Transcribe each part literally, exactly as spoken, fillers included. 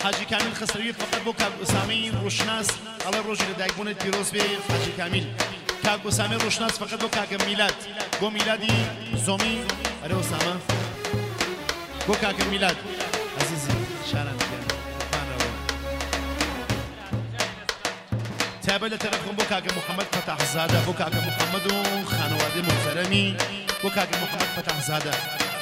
حاجی کامیل خسروی فقط بۆ کاک ئوسامی ڕوشناس ئەڵێ ڕۆژی لەدایکبوونت پیرۆز بێ حاجی کامیل. کاک ئوسامی ڕوشناس فقط بۆ کاکە میلاد بۆ میلادی زۆمی ئەرێ ئوسامە بۆ کاکە میلاد عزیزی شاران تابع لە تەرەفم بۆ کاکە محەممەد فەتاحزادە بۆ کاکە محەممەد و خانەوادەی محتەرەمی بۆ کاکە محەممەد فەتاحزادە.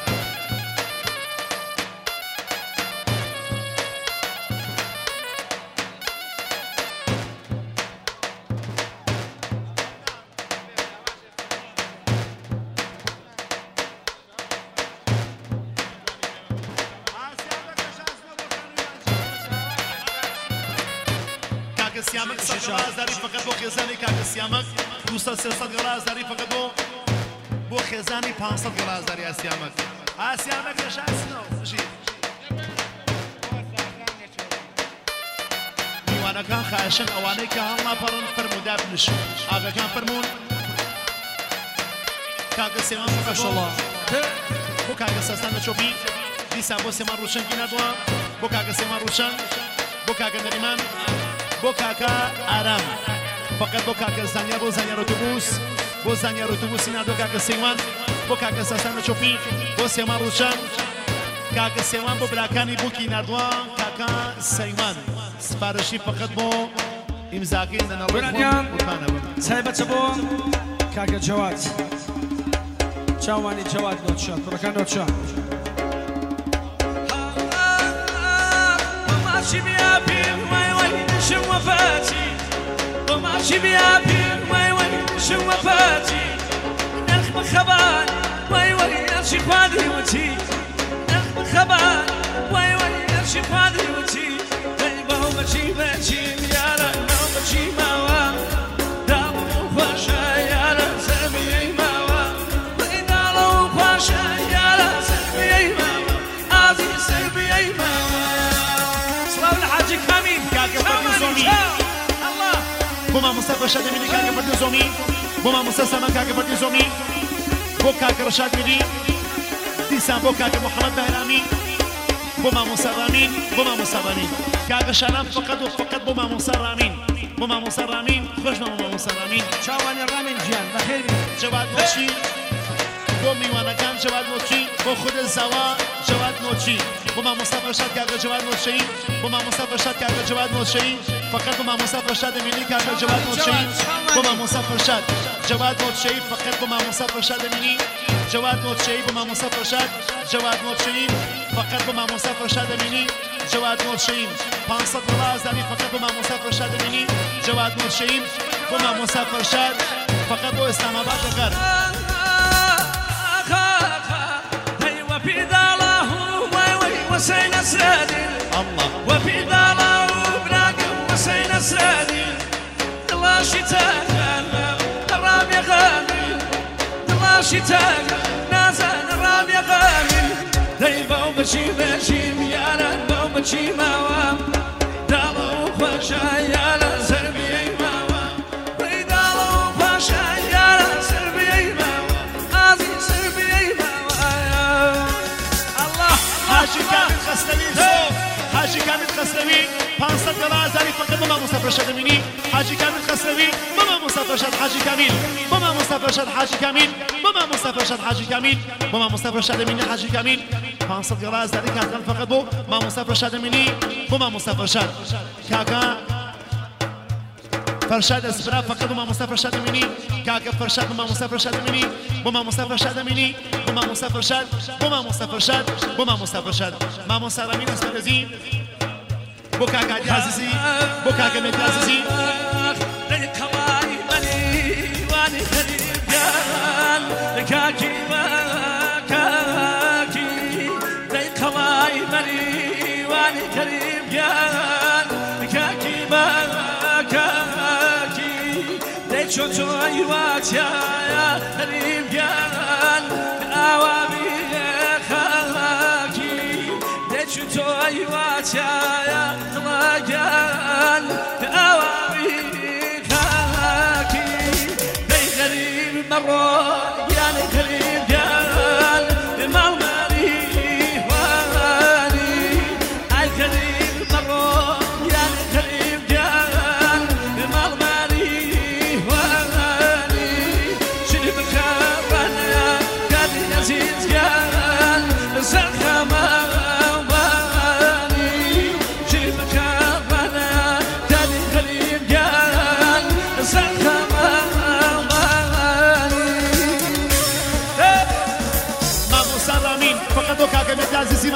سیامک صد هزاری فقط بۆ خێزانی کاکە سیامک دووسەد سێسەد هزاری فقط بۆ بۆ خێزانی پانسەد هزاری ئاسیامک ئاسیامک لە شاسنەوە بژی میوانەکان خاشن ئەوانەی کە هەڵما پەڕن فەرمودا بنشن ئاگەکان فەرموون کاکە سێمان ماشەڵڵا بۆ کاکە سەستان لە چۆپی دیسان بۆ سێمان ڕوشنگی نردووە بۆ کاکە سێمان ڕوشن بۆ کاکە نەریمان بۆ کاکە ئارام فقط بۆ کاکە زانیا بۆ زانیار ئۆتۆبوس بۆ زانیار ئۆتۆبوسی نردووە کاکە سێوان بۆ کاکە سەستان لە چۆپی بۆ سێمان ڕوشن کاکە سێوان بۆ براکانی بووکی نردووە کاکە سەیمان سپارشی فقط بۆ ئیمزاکەی لەنەڵێنیان تایبەتە بۆ کاکە جەواد چاوانی جەواد نۆچان کوڕەکان نۆچان ماشي بيا بير وای وای شم وفاتي وماشي بيا بير وای وای شم وفاتي نرخ بخبان وای وای نرشي قادري وتي نرخ بخبان وای وای نرشي قادري وتي طيبه ومشي ماشي يا لا ماشي ماوا دام وفاشا يا لا سمي ماوا بينا لو فاشا يا لا سمي ماوا ازي سمي ماوا حاجی کامیل کاکە فەردی زۆمی بۆ مامۆستا ڕەشاد ئەمینی کاکە فەردی زۆمی بۆ مامۆستا سامان کاکە فەردی زۆمی بۆ کاکە ڕەشاد میری دیسان بۆ کاکە محەممەد بەهرامی بۆ مامۆستا ڕامین بۆ مامۆستا ڕامین کاکە شالام فقط و فقط بۆ مامۆستا ڕامین بۆ مامۆستا ڕامین خۆش بە مامۆستا ڕامین چاوانی ڕامین گیان بەخێر جەواد نۆچی بۆ میوانەکان جەواد نۆچی بۆ خودت زاوا جەواد نۆچی بۆ مامۆستا ڕەشاد کاکە جەواد نۆچەی بۆ مامۆستا ڕەشاد کاکە جەواد نۆچەی فقط بۆ مامۆستا ڕەشاد ئەمینی کاکە جەواد نۆچەی بۆ مامۆستا ڕەشاد جەواد نۆچەی فقط بۆ مامۆستا ڕەشاد ئەمینی جەواد نۆچەی بۆ مامۆستا ڕەشاد جەواد نۆچەی فقط بۆ مامۆستا ڕەشاد ئەمینی جەواد نۆچەی پانسەد هزاری فقط بۆ مامۆستا ڕەشاد ئەمینی جەواد نۆچەی بۆ مامۆستا ڕەشاد فقط بۆ ئێسلاماباد دەکات وسينا سرادي الله وفي ضاله وبراقم وسينا سرادي الله شتاء الرام يا غامي الله شتاء نازل الرام يا غامي دايبه ومشي ماشي يا رب ومشي موام دالو وفاشا يا لا سربي موام دالو وفاشا يا لا سربي موام ازي سربي موام الله حاجی کامیل خەستەوی زۆر حاجی کامیل خەستەوی پانسەد هزاری فقط بۆ مامۆستا ڕەشاد ئەمینی حاجی کامیل خەستەوی بۆ مامۆستا ڕەشاد حاجی کامیل بۆ مامۆستا ڕەشاد حاجی کامیل بۆ مامۆستا ڕەشاد حاجی کامیل بۆ مامۆستا ڕەشاد ئەمینی حاجی کامیل پانسەد هزاری کاکەن فقط بۆ مامۆستا ڕەشاد ئەمینی بۆ مامۆستا ڕەشاد کاکە فرشاد اسفرا فقط بۆ مامۆستا ڕەشاد ئەمینی کاکە فرشاد بۆ مامۆستا ڕەشاد ئەمینی بۆ مامۆستا ڕەشاد ئەمینی بۆ مامۆستا ڕەشاد بۆ مامۆستا ڕەشاد بۆ مامۆستا ڕەشاد مامۆستا ڕامین ئەسمەرەزی بۆ کاکە عەلی عەزیزی بۆ کاکە مێردی عەزیزی چۆچۆی واتیایە هەریم گیان ئاوابی خەڵکی دەچو تۆی واتیایە دڵەگیان ئاوابی خەڵکی دەی غەریب مەڕۆ گیانی غەریب گیان ماڵمەری وانی ئای غەریب مەڕۆ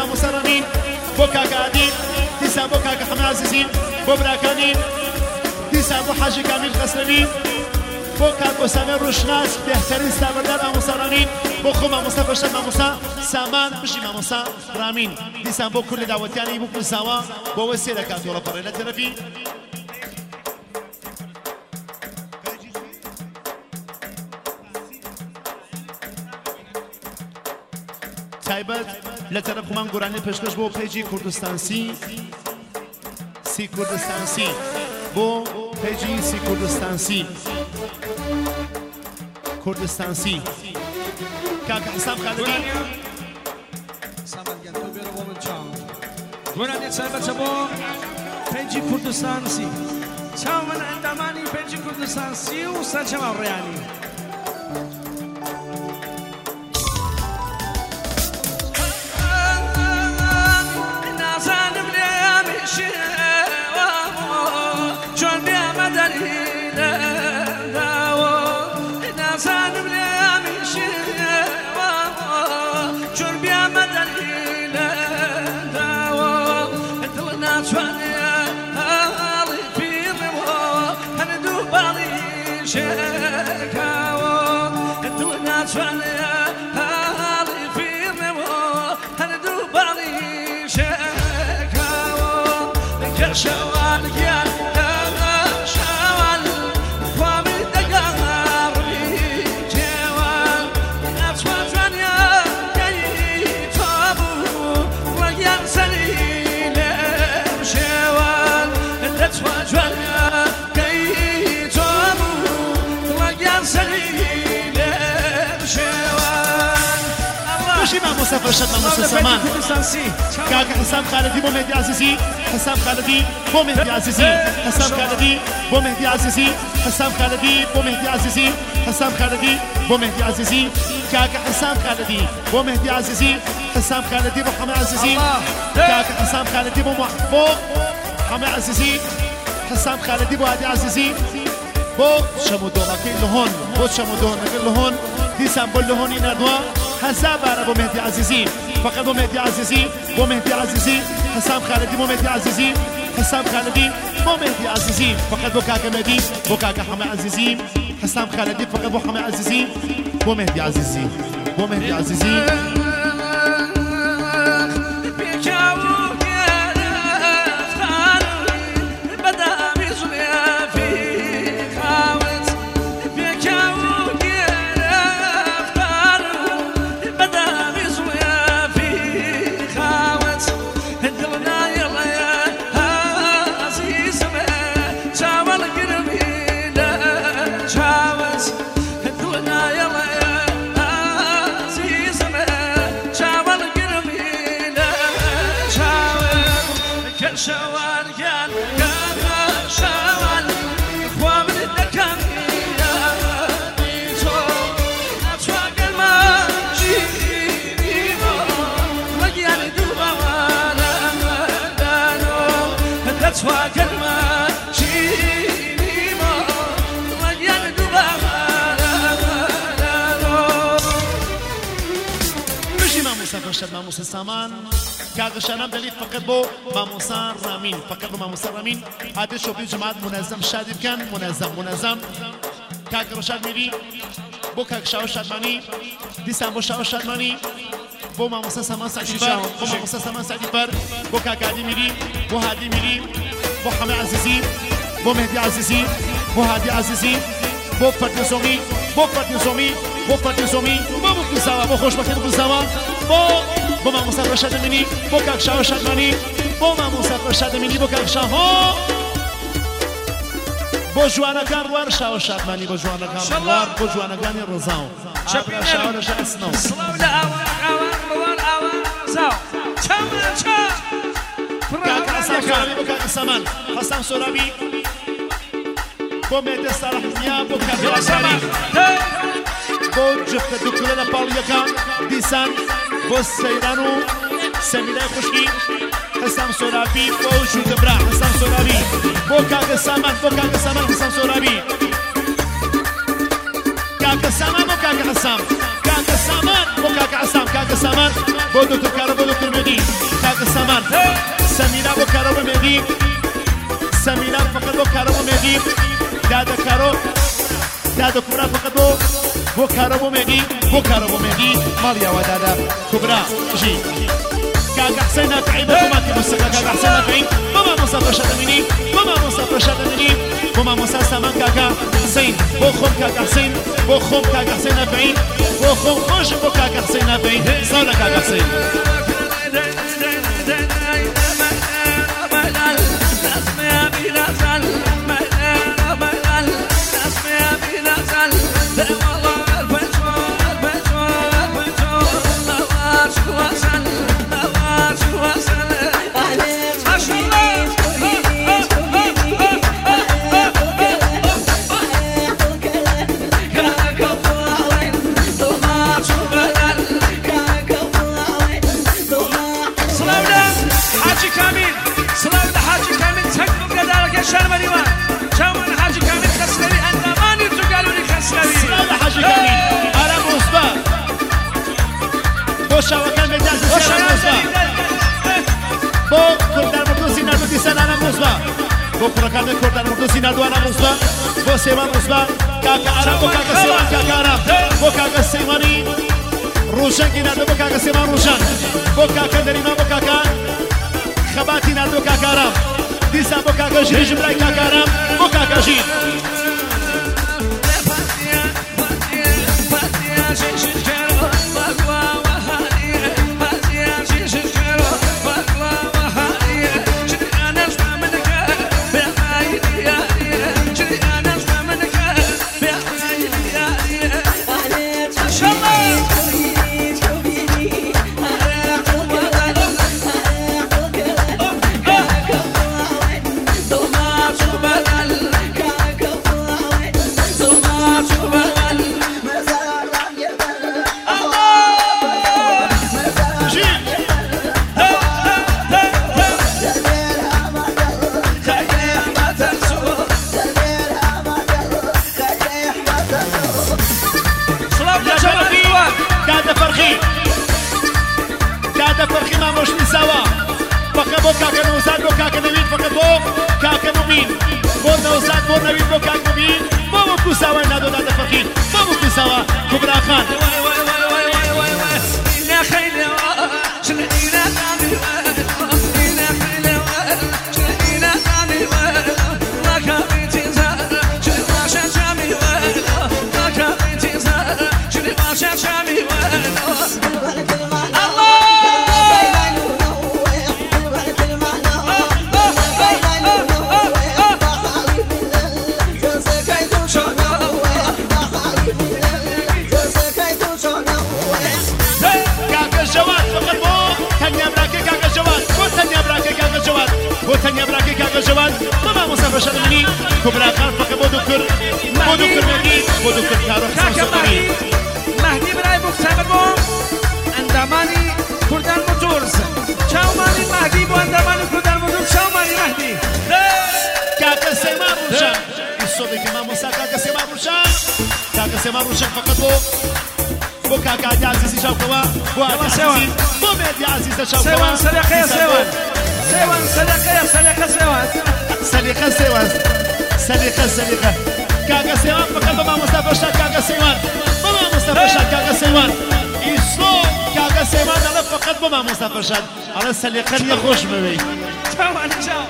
مامۆستا ڕەمین بۆ کاکە عادی دیسان بۆ کاکە حەمە عەزیزی بۆ براکانی دیسان بۆ حاجی کامیل قەسرەوی بۆ کاک ئۆسامە ڕۆژشناس بێهتەرین ستاوەردار مامۆستا ڕەمین بۆ خۆ مامۆستا بەشەر مامۆستا سامان بژی مامۆستا ڕامین دیسان بۆ کورد لە داوەتیانی بوو کوزاوە بۆ ئەوە سێ دەکات دۆڵەپەڕێ لە تەرەفی تایبەت لە تەرەف خۆمان گۆرانی پێشکەش بۆ پێیجی کوردستانسی سی کوردستانسی بۆ پێیجی سی کوردستانسی کوردستانسی کاکە حسام خالدی سامانگەن تۆ بێرە بۆ من چاو گۆرانی تایبەتە بۆ پێیجی کوردستانسی چاو من ئەندامانی پێیجی کوردستانسی و سەرجەما ڕێیانی شوال گیان شوال خوامی دگار جوان نتوانیا کی تابو وگیان سلیلم شوال نتوانیا کی تابو وگیان سلیلم شوال ماشي مع مصطفى رشاد مع مصطفى سامان كاكا حسام خالدي بو مهدي عزيزي حسام خالدي بو مهدي عزيزي حسام خالدي بو مهدي عزيزي حسام خالدي بو مهدي عزيزي حسام خالدي بو مهدي عزيزي كاكا حسام خالدي بو مهدي عزيزي حسام خالدي بو حمد عزيزي كاكا حسام خالدي بو بو حمد عزيزي حسام خالدي بو هادي عزيزي بو شمودون اكيد لهون بو شمودون اكيد لهون ديسان بو لهون ينادوا حساب بو مهدي عزيزي فقط بو مهدي عزيزي بو مهدي عزيزي حسام خالدي بو مهدي عزيزي حسام خالدي بو مهدي عزيزي فقط بو كاكا مهدي بو كاكا حمى عزيزي حسام خالدي فقط بو حمى عزيزي بو مهدي عزيزي بو مهدي عزيزي ماموسا سامان كاغشانم دليل فقط بو ماموسا رامين فقط بو ماموسا رامين هذا شوفي جماعة منظم شادي كان منظم منظم كاغ رشاد ميري بو كاغ شاو شادماني ديسان بو شاو شادماني بو ماموسا سامان سعدي بار بو ماموسا سامان سعدي بار بو كاغ هادي ميري بو هادي ميري بو حمى عزيزي بو مهدي عزيزي بو هادي عزيزي بو فتن سومي بو فتن سومي بو فتن سومي بو بكزاوا بو خوش بخير بكزاوا بو بو ماموسا رشاد منی بو کاک شاه شادمانی بو ماموسا رشاد منی بو کاک شاه بو جوانا کان وار شاه شادمانی بو جوانا کان وار بو جوانا کان رضاو شباب شاه ولا شاه اسنو صلاة لا أوان أوان أوان زاو كم كم کاک حسام خالدی بو کاک سامان حسام سورابی بو مهدی صالح نیا بو کاک سامان بو جفت دکتور لپاویا کان دیسان بو سیرانو سمیده خوشکی حسام سورابی بو جود برا حسام سورابی بو کاک سامان بو کاک سامان حسام سورابی کاک سامان بو کاک حسام کاک سامان بو كاكا عصام كاكا سامان بو دكتور كارو بو دكتور مهدي كاكا سامان سميرة بو كارو بو مهدي سميرة فقط بو كارو بو مهدي دادا كارو دادا كبرى فقط بو بو كارو بو مهدي بو كارو بو مهدي ماليا ودادا كبرى جي كاكا حسين نافعي بكماتي موسيقى كاكا حسين نافعي ماما مصطفى شادميني ماما مصطفى شادميني ماما مصطفى سامان كاكا حسين بو خوم كاكا حسين بو خوم كاكا حسين نافعي بو خوم خوش بو كاكا حسين نافعي صالة كاكا حسين شاوكان مجاز سيانا موسبا بو كردان مردو سينادو ديسان انا موسبا بو كردان كردان مردو سينادو انا موسبا بو سيوان موسبا كاكا عرب بو كاكا سيوان كاكا عرب بو كاكا سيواني روشان كينادو بو كاكا سيوان روشان بو كاكا دريما بو كاكا خباتي نادو كاكا عرب ديسان بو كاكا جريج ملاي كاكا عرب بو كاكا جيد سيوان سليقة سيوان سيوان سليقة سليقة سيوان سليقة سيوان سليقة سليقة كاكا سيوان فقط بابا مصطفى شاد كاكا سيوان بابا مصطفى شاد كاكا سيوان يسلو كاكا سيوان على فقط بابا مصطفى شاد على السليقة اللي خوش ببي سيوان سيوان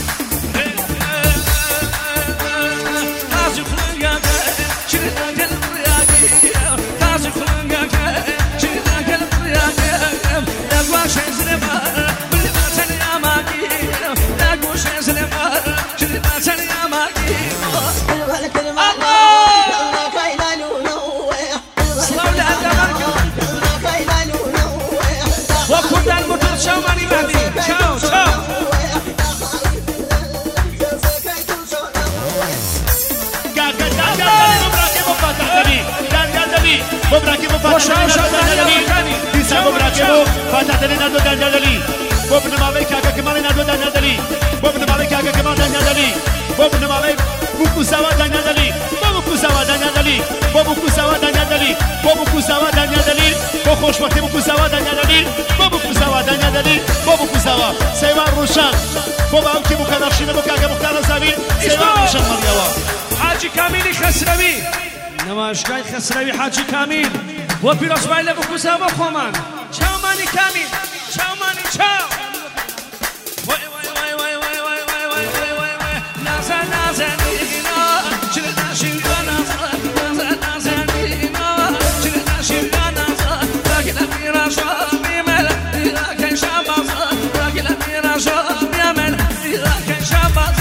فتحتني نادو دانيالي بوبن مالي كاكا كمان نادو دانيالي بوبن مالي كاكا كمان دانيالي بوبن مالي بوكو سوا دانيالي بوكو سوا دانيالي بوكو سوا دانيالي بوكو سوا دانيالي خۆشبەختی بکو زاوا دەنگەدەنی بۆ بکو زاوا دەنگەدەنی بۆ بکو زاوا سەیوان ڕوشان بۆ باوکی بوو کە نەخشینە بۆ کاکە مختار زاوی سەیوان ڕوشان مەڕیەوە حاجی کامیلی خسروی نمایشگاه خسروی حاجی کامیل بۆ پیرۆزبای لە بکو زاوا خۆمان چاومانی کامیل چاومانی چاو وای وای وای وای وای وای وای وای وای وای وای نازن نازنینا چل ناشینا نازن نازن نازنینا چل ناشینا نازن راگل میراشا میمل راگل شاماز راگل میراشا میمل راگل شاماز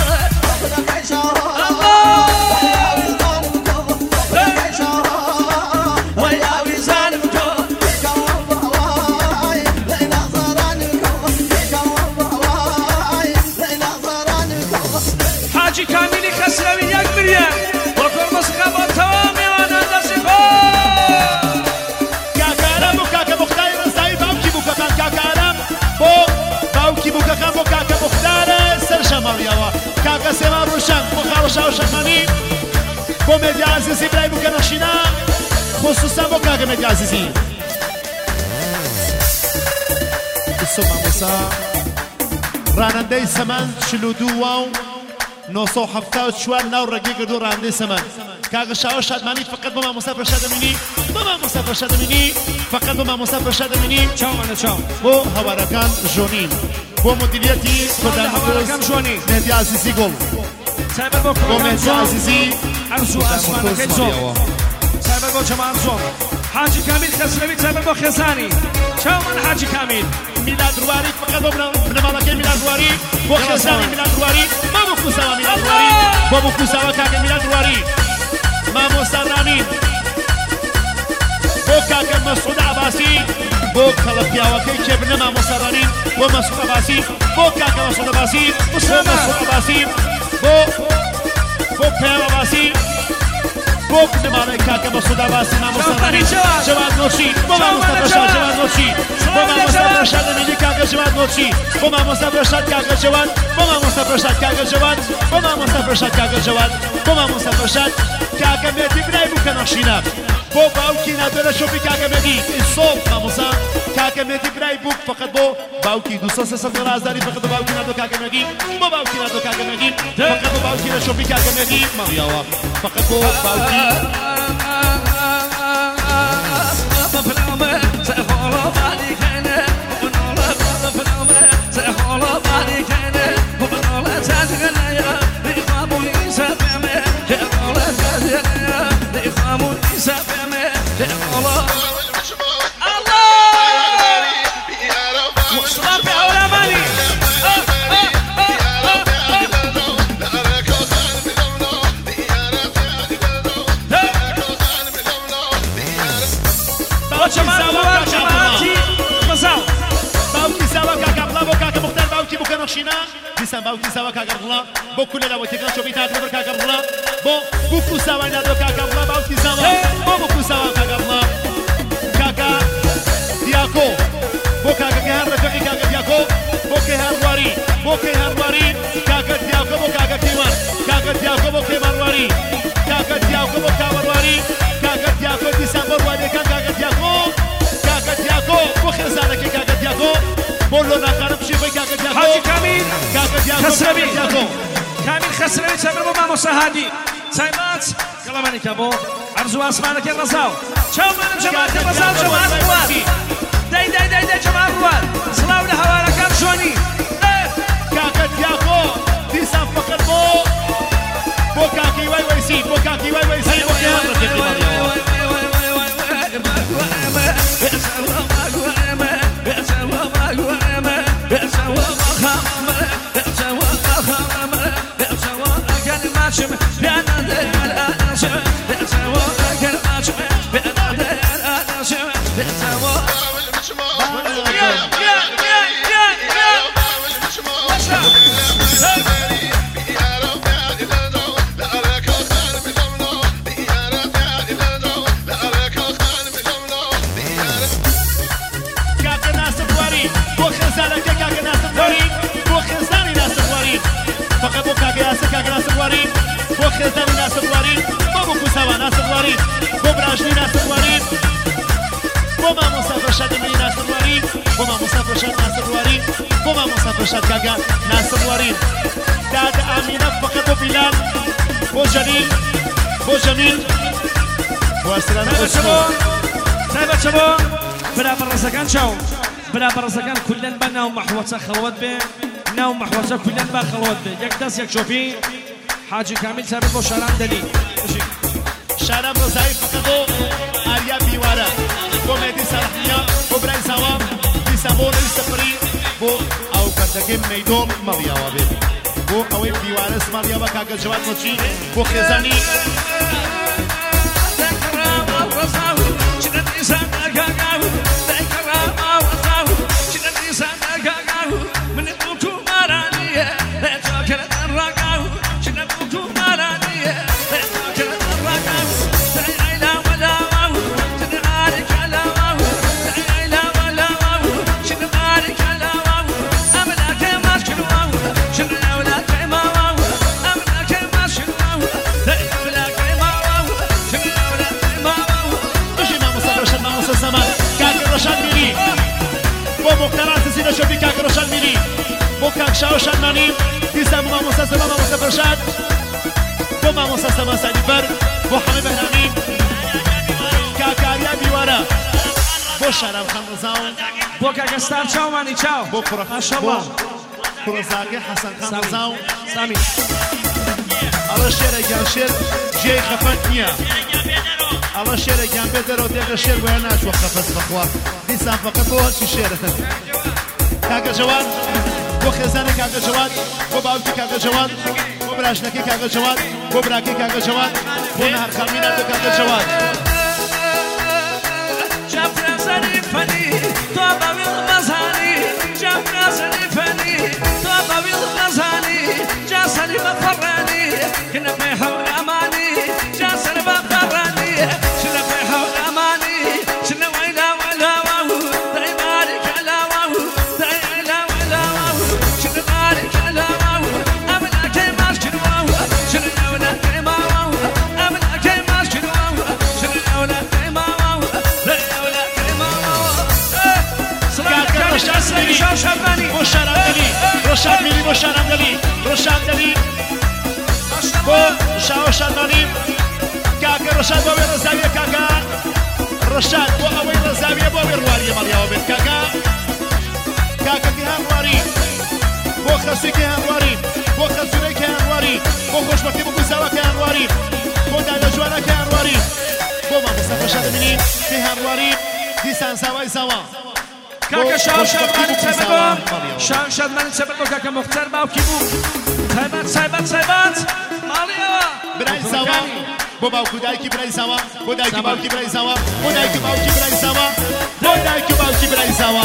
حاجی کامیلی خسروی یک ملیون با کرمز خبا تمام میوانه دستی خود کاکارم بو کاکە مختار ڕزایی باوکی بوو کەکان کاکارم بۆ باوکی بوو کەکان بۆ کاکە مختارە سەر شەماڵیەوە کاکە سێوان ڕوشان بۆ خاوەشا و شەخانی بۆ مێدی عەزیزی برای بوو کە نەخشینە خصوصا بۆ کاکە مێدی عەزیزی بسۆ مامۆسا ڕانندەی سەمان چل و دوو واو نۆ سەد و هەفتاد و چوار ناو ڕێگەی کردو ڕانندەی سەمان کاکە شاوە شادمانی فقط بۆ مامۆستا پەرشا دەمینی بۆ مامۆستا پەرشا دەمینی فقط بۆ مامۆستا پەرشا دەمینی چاومانە چاو بۆ هەوارەکان ژۆنین بۆ مدیریەتی هەوارەکان ژۆنی مێدی عەزیزی گوڵ سایبەر بۆ بۆ مێدی عەزیزی ئەرزوو ئاسمانەکەی زۆر سایبەر بۆ جەمان زۆر حاجی کامیل خسروی سایبەر بۆ خێزانی چاومان حاجی کامیل میلاد رواری فقط بۆ بنەماڵەکەی میلاد رواری بۆ خێزانی میلاد رواری بۆ بکو زاوا میلاد رواری بۆ بکو زاوا کاکە میلاد رواری مامۆستا رامین بۆ کاکە مەسعود عەباسی بۆ کەڵە پیاوەکەی کێبنە مامۆستا رامین بۆ مەسعود عەباسی بۆ کاکە مەسعود عەباسی بۆ مەسعود عەباسی بۆ بۆ پێم عەباسی بۆ بنەماڵەی کاکە مەسعود عەباسی مامۆستا رامین جەواد نۆچی بۆ مامۆستا پەرشاد جەواد نۆچی بۆ مامۆستا پەرشاد دەمینی کاکە جەواد نۆچی بۆ مامۆستا پەرشاد کاکە جەواد بۆ مامۆستا پەرشاد کاکە جەواد بۆ مامۆستا پەرشاد کاکە جەواد بۆ مامۆستا پەرشاد کاکە مێدی برای بوو کە نەخشینە بۆ باوکی نادۆرە شۆپی کاکە مێدی ئیسۆب مامۆستا کاکە مێدی برای بوو فقط بۆ باوکی دووسە سێسەد هەزاری فقط بۆ باوکی نادۆ کاکە مێدی بۆ باوکی نادۆ کاکە مێدی فقط بۆ باوکی لە شۆپی کاکە مێدی مەڕیاوە فقط بۆ باوکی دیسان باوکی ساوا کاکە بڵا بۆ کولە لاوەتەکان شۆپی تاتە بەر کاکە بڵا بۆ بوکو ساوای نادۆ کاکە بڵا باوکی ساوا بۆ بوکو ساوا کاکە بڵا کاکە دیاکۆ بۆ کاکە کەهار ڕەفەقی کاکە دیاکۆ بۆ کەهارواری بۆ کەهارواری کاکە دیاکۆ بۆ کاکە کەیوان کاکە دیاکۆ بۆ کەیوانواری کاکە دیاکۆ بۆ کاوەرواری کاکە دیاکۆ دیسان بۆ ڕوانیەکان کاکە دیاکۆ کاکە دیاکۆ بۆ خێزانەکەی کاکە دیاکۆ بۆ لۆناکانم پشیفەی کاکە دیاکۆ حاجی کامیل خسروی کامیل خسروی سایبەر بۆ مامۆستا هادی سایبات کەڵەمانێکە بۆ ئەرزوو ئاسمانەکەی ڕەزاو چاومانم جەماعەتی ڕەزاو جەماعەت ڕوان دەی دەی دەی دەی جەماعەت ڕوان سڵاو لە هەوارەکان ژۆنی کاکە دیاکۆ دیسان فقط بۆ بۆ کاکی وای وەیسی بۆ کاکی وای وەیسی بۆ کێوان ڕەفیقی مەڕیاوە بۆ خێزانی ناسەواری بۆ بۆ کوساوا ناسەواری بۆ براژنی ناسەواری بۆ مامۆستا بۆ مامۆستا فەرشاد ناسر واری بۆ مامۆستا فەرشاد کاکە ناسر واری دادە ئامینە فەقەت بۆ بیلال بۆ جەلیل بۆ جەمیل بۆ ئەرسلان تایبەتە بۆ برابەڕێزەکان چاو برابەڕێزەکان کولەن بە ناو مەحوەچە خەڵوت بێ ناو مەحوەچە کولەن با خەڵوت بێ یەک دەست یەک شۆپی حاجی کامیل تایبەت بۆ شاران دەلی شاران ڕۆزایی فەقەت بۆ ئاریا بیوارە بۆ مێدی سەرحنیا بۆ برای ساوا دیسان بۆ نەوی سەفری بۆ ئەو کەردەکەی مەیدۆڵ مەڵیاوە بێت بۆ ئەوەی دیوارە سماڵیاوە کاگە جەواد مۆچی بۆ خێزانی شوفي كاك روشان ميلي بو كاك شاوشان مانيم ديسا بو ماموسا سما ماموسا فرشاد بو ماموسا سما سعدي بر بو حمي بهرامي كاك آريا بيوارا بو شارم خمرزاون بو كاك استار چاو ماني چاو بو كرخ ما شاء الله كرزاقي حسن خمرزاون سامي الله شير ايجان شير جي خفت نيا الله شير ايجان بيدر وديق الشير ويناش وخفت بخوا ديسا فقط بو هالشي شير کاگە جواد بۆ خێزانی کاگە جواد بۆ باوکی کاگە جواد بۆ براشنەکەی کاگە جواد بۆ براکەی کاگە جواد بۆ نەهار خەڵمینە بۆ کاگە جواد جافرازنی فەنی تۆ بەویڵ مەزانی جافرازنی فەنی تۆ بەویڵ مەزانی جا سەری بەفەڕانی کنە پێی هەوڵ ئەمانی جا سەر بەفەڕانی چنە پێی هەوڵ ئەمانی چنە وەیلا وەلاوە روشان میلی بۆ شاران دەلی ڕۆشان دەلی بۆ شاوەشان مانیم کاکە ڕۆشان بۆ ئەوەی ڕزاویە کاکە ڕۆشان بۆ ئەوەی ڕزاویە بۆ ئەوەی ڕواریە مەڵیاوە بێت کاکە کاکەکی هەمواری بۆ خەسوویکی هەمواری بۆ خەسوورەیەکی هەمواری بۆ خۆشبەختی بۆ گوزاوەکە هەمواری بۆ دادە جوانەکە هەمواری بۆ مامۆستا فەرشاد دەبینین پێی هەمواری دیسان ساوای زاوا کاکە شاو شادمانی تایبەت بۆ شاو شادمانی تایبەت بۆ کاکە مختار باوکی بوو تایبەت تایبەت تایبەت ماڵیەوە برای زاوا بۆ باوکو دایکی برای زاوا بۆ دایکی باوکی برای زاوا بۆ دایکی باوکی برای زاوا بۆ دایکی باوکی برای زاوا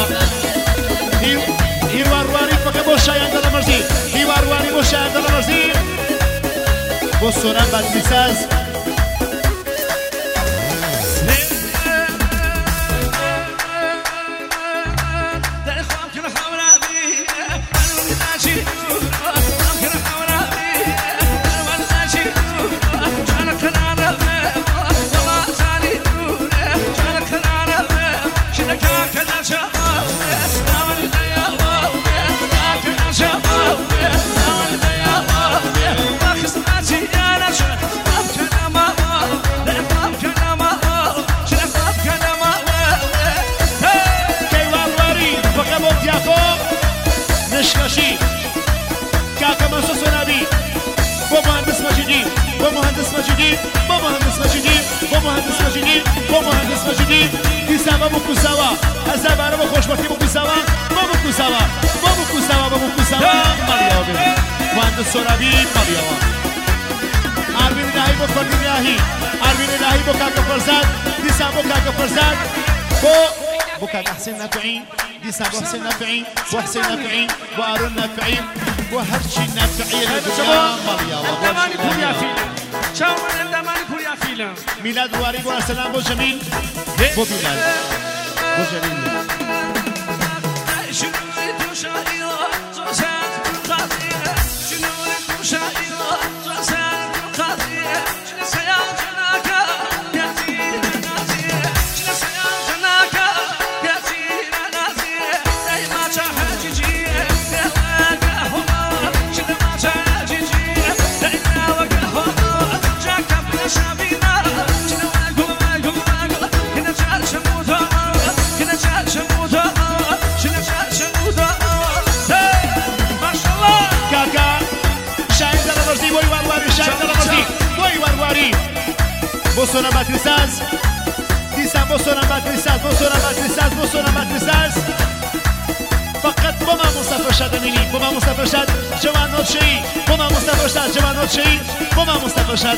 هیوارواری فقط بۆ شایان دەڵەمەرزی هیوارواری بۆ شایان دەڵەمەرزی بۆ سۆران بادلیساز بۆ مهندس مەجیدی بۆ مهندس مەجیدی بۆ مهندس مەجیدی بۆ مهندس مەجیدی دیسان بە بکوساوە هەزاربارە بۆ خۆشبەختی بکوساوە بۆ بکوساوە بۆ بکوساوە بۆ بکوساوە مەڵیاوە بێت مهندس سۆرابی مەڵیاوە ئاروین ئیلاهی بۆ فەردی ئیلاهی ئاروین ئیلاهی بۆ کاکە فەرزاد دیسان بۆ کاکە فەرزاد بۆ بۆ کاکە حسێن نافعی دیسان بۆ حسێن نافعی بۆ حسێن نافعی بۆ ئارون نافعی بۆ هەرچی نافعیە لە دنیا مەڵیاوە ئەندامانی پوریا فیلە چاوان ئەندامانی پوریا فیلە میلاد واری بۆ ئەرسەلان بۆ جەمیل بۆ بیلال بۆ جەمیل دلغرزی بوی وارواری شاید دلغرزی بوی وارواری بو سونا باتریساز دیسان بو سونا باتریساز بو سونا باتریساز بو سونا باتریساز فقط با ما مصطفی شاد امینی با ما مصطفی شاد جوان نوتشی با ما مصطفی شاد جوان نوتشی با ما مصطفی شاد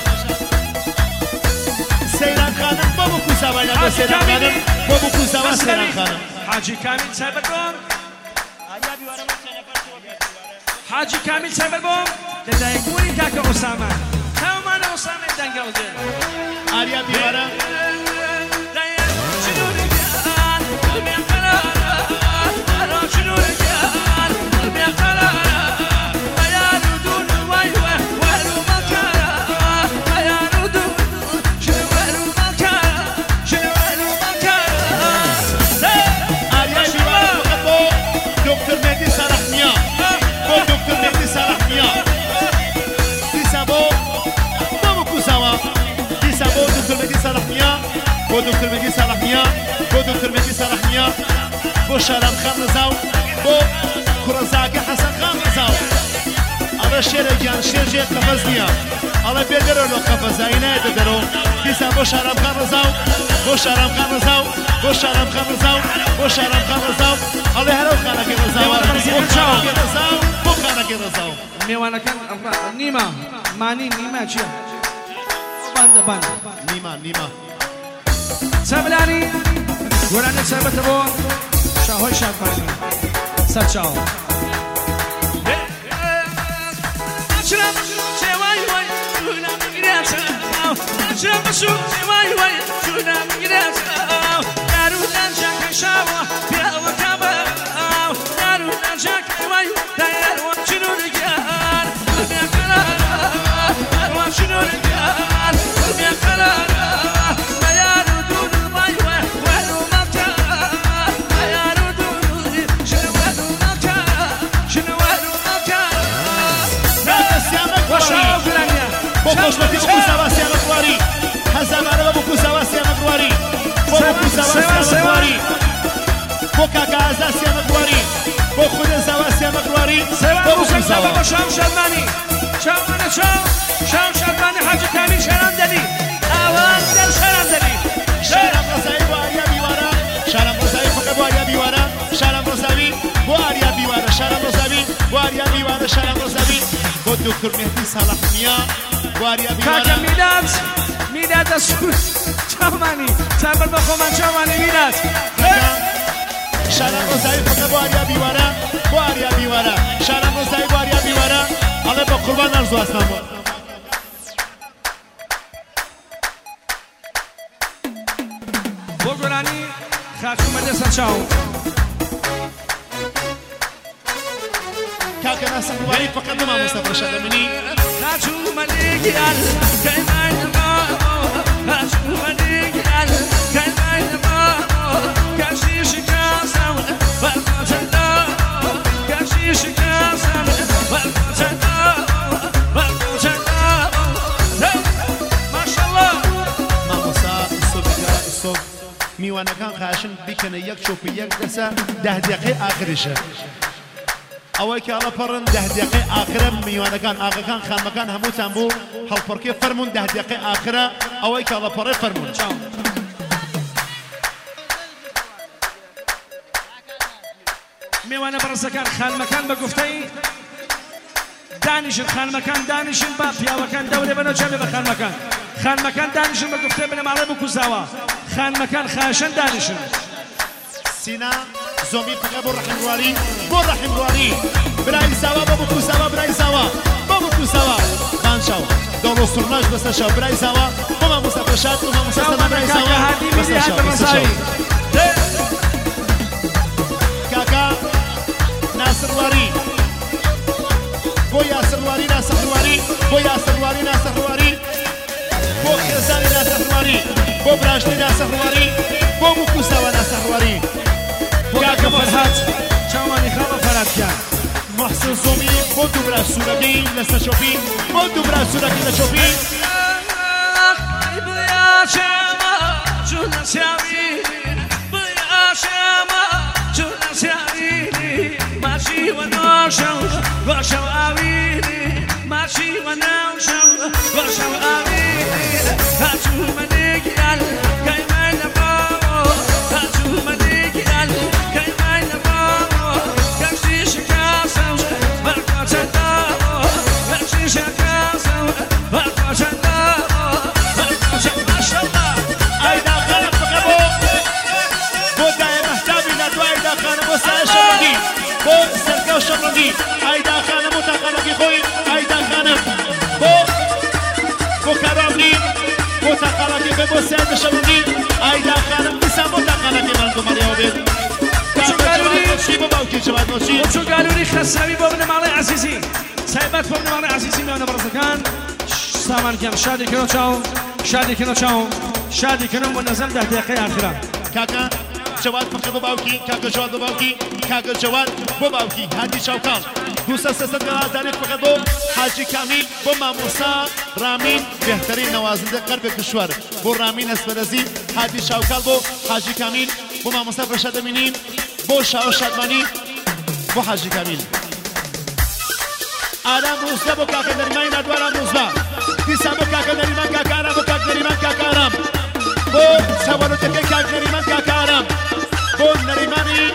سیران خانم با بو کوزاوا یا سیران خانم با بو کوزاوا سیران خانم حاجی کامیل سایبر بوم حاجی کامیل سایبر بوم ددای گوری کاک اسامه تمام اسامه دنگالده آریا بیوارا بو دکتر مهدی صالح میا بو دکتر مهدی صالح میا بو شارم خان رزاو بو كرزاقي حسن خان رزاو على شير جان شير جي قفز نيا على بيدرو لو قفز عينه تدرو ديسا بو شارم خان رزاو بو شارم خان رزاو بو شارم خان رزاو بو شارم خان رزاو على هلو خانك رزاو بو خانك رزاو بو خانك رزاو ميوانا كان نيما ماني نيما چيا باند باند نيما نيما سبلاني وراني سبت بو شاهوي شاكاني سرچاو اشرب شواي واي شونا مغريات اشرب شو شواي واي شونا مغريات دارو نانجاك شاوا بيا وكابا دارو نانجاك واي داير وشنو رجال يا قرار وشنو رجال يا قرار خوشبختی بو کوزاوا سیامک واری هزارانه بو کوزاوا سیامک واری بو کوزاوا سیامک واری بو کاکا ازا سیامک واری بو خود زاوا سیامک واری بو کوزاوا بو شام شادمانی شام من شام شام شادمانی حاجی کامیل شرم دلی آواز در شرم دلی شرم رضایی بو آریا بیوارا شرم رضایی فقط بو آریا بیوارا شرم رضایی بو آریا بیوارا شرم رضایی بو آریا بیوارا شرم رضایی بو دکتر مهدی صالح میا کاکا میداد میداد از چامانی سربر با خومن چامانی میداد شرم روزایی فقط با آریا بیواره با آریا بیواره شرم روزایی با آریا بیواره حالا با قربان ارزو هستم با گرانی خاکو مده سرچاو کاکا ناسم بواری فقط ما مصطفی شدمینی خاچو ملیک ال کیمای ما خاچو ملیک ال کیمای ما کشیش کاسم والقطنا کشیش کاسم والقطنا والقطنا ماشاءالله ما مصا صبح صبح میوانه کان خاشن بیکنه یک چوپی یک دسه ده دقیقه آخرشه اوای که الله پرن ده دقیقه آخره میوانه کان آقا کان خان مکان همو تنبو هل پرکی فرمون ده دقیقه آخره اوای که الله پره فرمون میوانه برسکان خان مکان بگفته‌ای دانشن خان مکان دانشن با پیاوکان دوره بنا چه به خان مکان خان مکان دانشن بگفته بنا معلم کوزاوا خان مکان خاشن دانشن سینا زومبی فقط بو رحم رواری بو رحم رواری برای زوا بابو کوزاوا برای زوا بابو کوزاوا خانشاو دولو سرناش بس شاو برای زوا بابا مصطفی شاد بابا مصطفی برای زوا بس شاو بس شاو کاکا ناصر واری بو یاسر واری ناصر واری بو یاسر واری ناصر واری بو خزانی ناصر واری بو براشتی ناصر واری بو کوزاوا ناصر واری کاکا فرحات چامانی خاله فرحات کرد محسن زومی بو دوبرا سورگی لسه شوفی بو دوبرا سورگی لسه شوفی بیا شما چون نسیمی بیا شما چون نسیمی ماشی و ناشو و شو آویلی ماشی و سلامه با سعید بشمونی ایدا خانم دیسان با تقنه که من دوماری ها بید کاکا جواد نوچی با باوکی جواد نوچی بچو گالوری خسروی با ابن مالی عزیزی سایبت با ابن مالی عزیزی میانه برزکان سامان کم شادی کنو چاو شادی کنو چاو شادی کنو و نزل ده دقیقه آخران کاکا جواد فقط با باوکی کاکا جواد با باوکی کاکا جواد با باوکی هادی چاوکان دوستا سیصد گرازداری فقط با حاجی کامیل با ماموسا رامین بهترین نوازنده قلب کشور با رامین اسفرزی هادی چاوکان با حاجی کامیل با ماموسا فرشاد امینی با شاو شادمانی با حاجی کامیل آرام روزبه با کاکا نریمان ادوار آرام روزبه دیسان با کاکا نریمان کاکا آرام با کاکا نریمان کاکا آرام با سوالو تکه کاکا نریمان کاکا آرام با نریمانی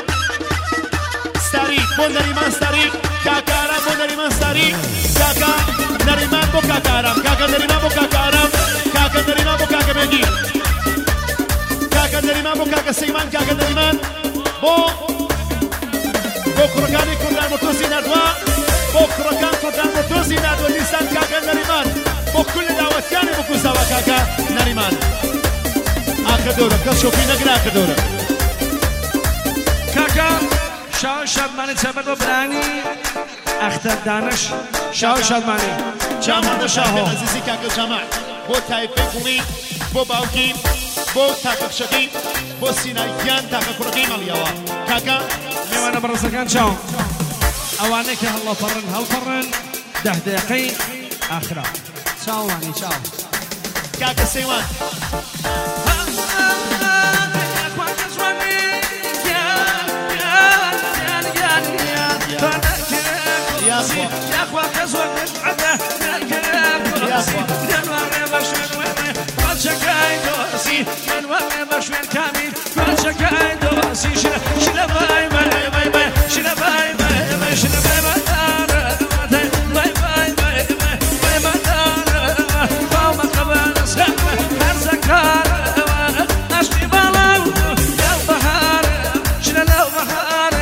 ستاری با نریمان ستاری کاکا آرام با نریمان ستاری کاکا نریمان با کاکا آرام کاکا نریمان با کاکا آرام کاکا نریمان با کاکا بگی کاکا نریمان با کاکا سیمان کاکا نریمان با با کرکانی کردن متوزی ندوا با کرکان کردن متوزی ندوا لیسان کاکا نریمان با کل دعوتیانی بکو سوا کاکا نریمان آخر دوره کس شوفی نگر آخر دوره کاکا شاو شادمانی چبر با برانی اختر دانش شاو شادمانی جامعه شاهو عزیزی کاکا جماع با تایفه کومی با باوکی با تاکا شدی با سیناییان تاکا کرکی مالیاوا کاکا میوانه برزکان چاو اوانه که هلا فرن هل فرن ده دقیقه آخران چاو وانی چاو کاکا سیوان يا اخوة كزوة عده يا اخوة نوار بشوين فالشكاي دوسي نوار بشوين كامل فالشكاي دوسي شلا شلا باي باي باي باي شلا باي باي باي شلا باي باي باي باي باي باي باي فوم قبل سلمة هرزكار اشتي بالاو يا بهار شلا لو بهار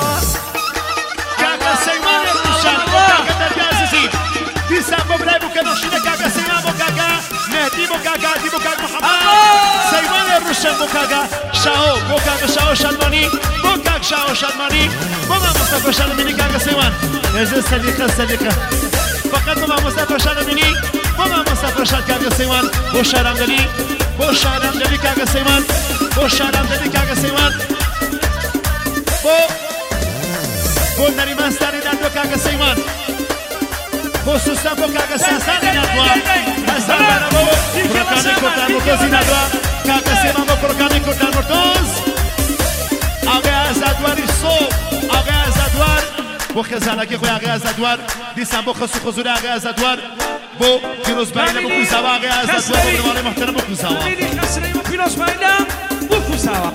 کاکا سیوان روشن کاکا درگازی دیسان با برای بو کنشین کاکا سیوان با کاکا مهدی با کاکا دی با کاکا محمد سیوان روشن با کاکا شاو با کاکا شاو شادمانی با کاکا شاو شادمانی با ما مصطفی شادمانی کاکا سیوان اجازه سلیقه سلیقه فقط با ما مصطفی شادمانی با ما مصطفی شاد کاکا سیوان با شارم دلی با شارم دلی کاکا سیوان با شارم دلی کاکا سیوان با با نریمان ستاری ندوا کاکا سیمان با سوستان با کاکا سیستانی ندوا حسن برامو کرکانی کردن مرتوزی ندوا کاکا سیمان با کرکانی کردن مرتوز آقای ازادواری صوب آقای ازادوار با خزانکی خوی آقای ازادوار دیسان با خصو خزور آقای ازادوار با پیروز باینه با کوزاوا آقای ازادوار با برمانی محترم با کوزاوا خسروی خسروی با پیروز باینه با کوزاوا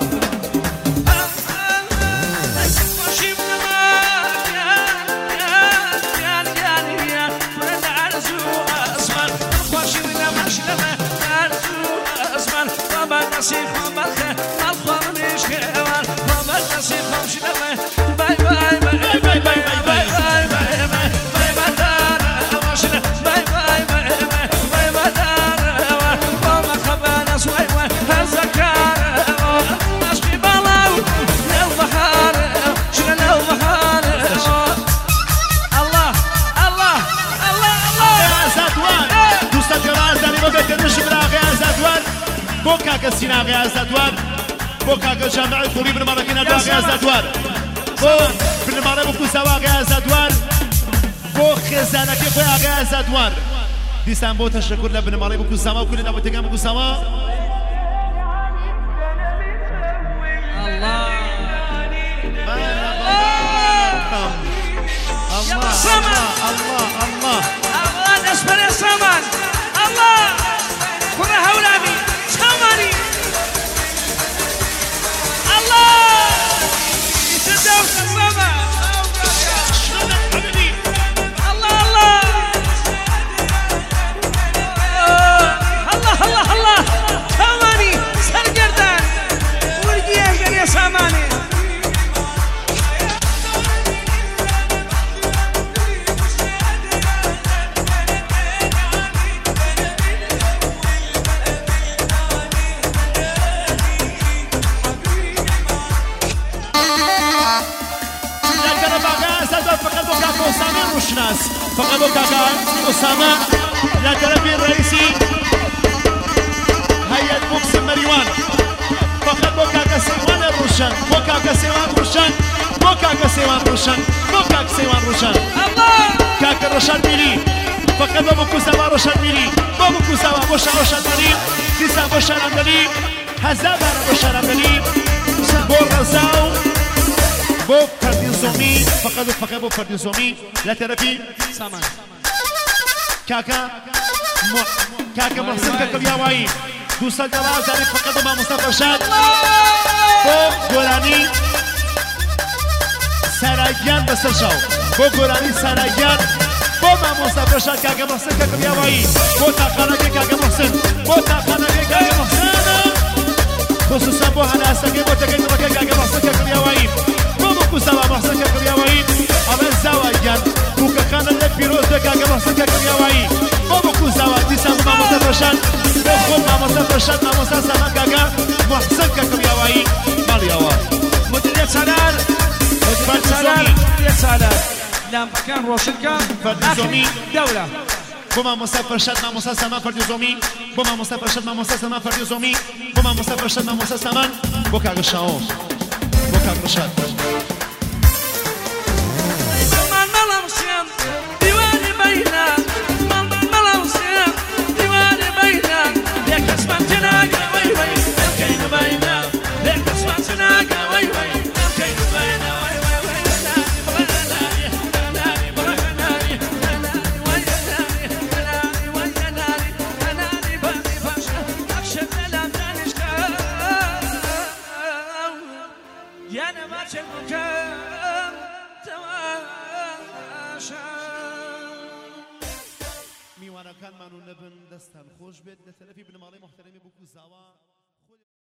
نصيب مالك مالك مش كمان ما نصيب مش لما باي باي باي باي باي باي باي باي باي بدار واشنا باي باي باي باي بدار وما خبانا سوي هالذكر ماشي بلاو لو بحار شنو لو بحار الله الله الله الله يا زادوان دوستا جراز داري بو بكنش براغ يا زادوان بو کاکا سینا آقای ازادوار بو کاکا جامعه خوری برمانه کنه دو آقای ازادوار بو برمانه بو کوزاوا آقای ازادوار بو خزانکی خوی آقای ازادوار دیسان بو تشکر لبرمانه بو کوزاوا و کلی نبوتگان بو کوزاوا الله الله الله الله الله نسبر يا سامان الله كره هولابي ساماني الله يتداوس السما الله الله الله الله الله ساماني سرقردان ورقيا يا ساماني فقط بو كاكا أسامة لا تلفي الرئيسي هيئة بوكس مريوان فقط بو كاكا سيوان روشن بو كاكا سيوان روشن بو كاكا سيوان روشن بو كاكا سيوان روشن كاكا رشاد ميلي فقط بو كوساوا رشاد ميلي بو كوساوا بوشا رشاد ميلي كيسا بوشا رمدلي هزابا بوشا رمدلي بو رزاو بو فردين زومي فقط فقط بو فردين زومي لا تلفي سامان كاكا م... كاكا محسن كاكا بياوائي دوسال دواء زاري فقط مع مصطفى رشاد بو غولاني سرايان بسرشاو بو غولاني سرايان بو مع مصطفى رشاد كاكا محسن كاكا بياوائي بو تاقانا بي كاكا محسن بو تاقانا بي كاكا محسن خصوصا بو هنا اساقي بو تاقانا بي كاكا محسن كاكا بياوائي بو مكوساوا محسن كاكا بياوائي أبن زواجان بو كاكانا لبيروز كاكا محسن كاكا بياوائي بو مكوساوا ديسان مع مصطفى رشاد بخون مع مصطفى رشاد مع مصطفى سامان كاكا محسن كاكا بياوائي مالي اوار مديرية سالار مديرية سالار مديرية سالار لام كان روشنكا فردي زومي دولة بو مع مصطفى رشاد مع مصطفى سامان فردي زومي بو مع مصطفى رشاد مع مصطفى سامان فردي زومي بو مع مصطفى رشاد مع مصطفى سامان بو كاكا شاون بو كاكا رشاد میوانەکانمان و نەبن دەستان خۆش بێت لە تەلەفی بنەماڵەی محتەرەمی بووکو زاوا